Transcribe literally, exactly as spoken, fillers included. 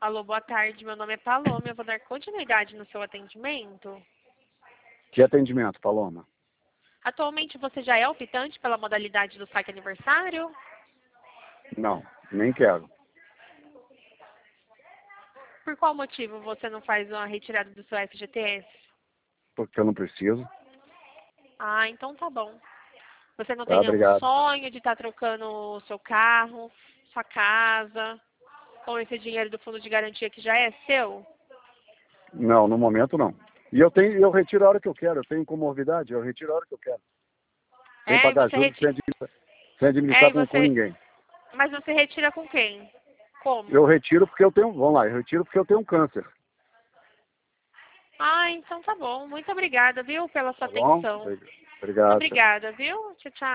Alô, boa tarde. Meu nome é Paloma. Eu vou dar continuidade no seu atendimento. Que atendimento, Paloma? Atualmente você já é optante pela modalidade do saque aniversário? Não, nem quero. Por qual motivo você não faz uma retirada do seu F G T S? Porque eu não preciso. Ah, então tá bom. Você não Tá, tem um obrigado. sonho de estar trocando o seu carro, sua casa, com esse dinheiro do fundo de garantia que já é seu? Não, no momento não. E eu tenho, eu retiro a hora que eu quero. Eu tenho comorbidade, eu retiro a hora que eu quero. Sem É, e pagar você juros, sem retira. administrar, sem É, administrar e com, com você. ninguém. Mas você retira com quem? Eu Como? retiro porque eu tenho, vamos lá, eu retiro porque eu tenho um câncer. Ah, então tá bom. Muito obrigada, viu, pela sua Tá bom? atenção. Obrigado, tchau. Obrigada, viu? Tchau, tchau.